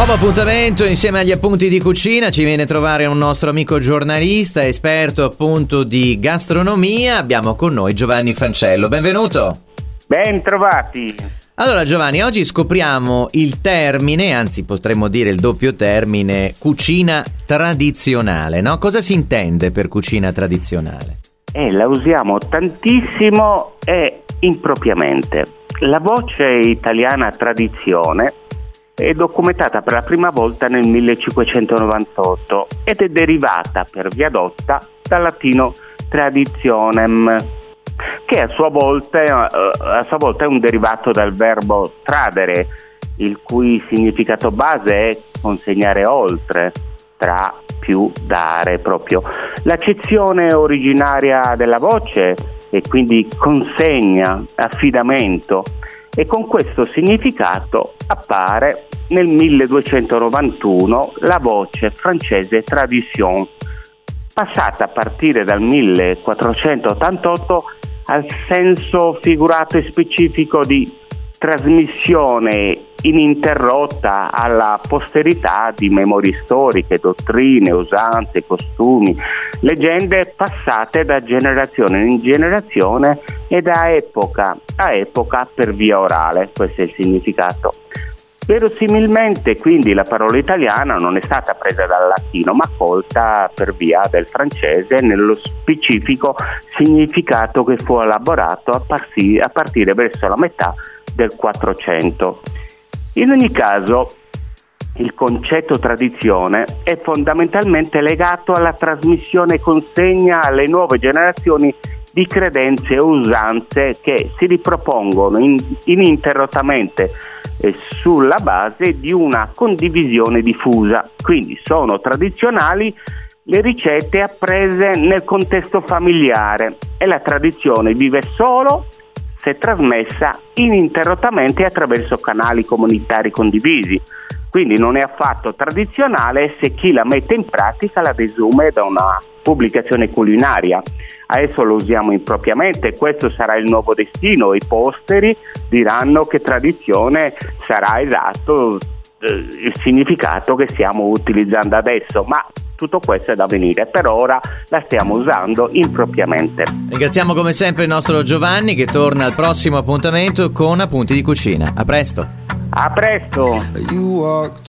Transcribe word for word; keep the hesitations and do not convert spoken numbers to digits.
Nuovo appuntamento insieme agli appunti di cucina, ci viene a trovare un nostro amico giornalista, esperto appunto di gastronomia. Abbiamo con noi Giovanni Fancello, benvenuto. Ben trovati. Allora Giovanni, oggi scopriamo il termine, anzi potremmo dire il doppio termine, cucina tradizionale, no? Cosa si intende per cucina tradizionale? Eh, la usiamo tantissimo e impropriamente. La voce italiana tradizione è documentata per la prima volta nel millecinquecentonovantotto ed è derivata per via dotta dal latino traditionem, che a sua volta, a sua volta è un derivato dal verbo tradere, il cui significato base è consegnare oltre, tra, più, dare proprio. L'accezione originaria della voce è quindi consegna, affidamento, e con questo significato appare nel milleduecentonovantuno la voce francese tradition, passata a partire dal millequattrocentottantotto al senso figurato e specifico di trasmissione ininterrotta alla posterità di memorie storiche, dottrine, usanze, costumi, leggende passate da generazione in generazione e da epoca a epoca per via orale. Questo è il significato. Verosimilmente, quindi, la parola italiana non è stata presa dal latino, ma colta per via del francese nello specifico significato che fu elaborato a, parsi- a partire verso la metà del Quattrocento. In ogni caso, il concetto tradizione è fondamentalmente legato alla trasmissione e consegna alle nuove generazioni di credenze e usanze che si ripropongono in- ininterrottamente eh, sulla base di una condivisione diffusa. Quindi sono tradizionali le ricette apprese nel contesto familiare e la tradizione vive solo se trasmessa ininterrottamente attraverso canali comunitari condivisi. Quindi non è affatto tradizionale se chi la mette in pratica la desume da una pubblicazione culinaria. Adesso lo usiamo impropriamente, questo sarà il nuovo destino. I posteri diranno che tradizione sarà esatto eh, il significato che stiamo utilizzando adesso, ma tutto questo è da venire. Per ora la stiamo usando impropriamente. Ringraziamo come sempre il nostro Giovanni, che torna al prossimo appuntamento con appunti di cucina. A presto. A presto.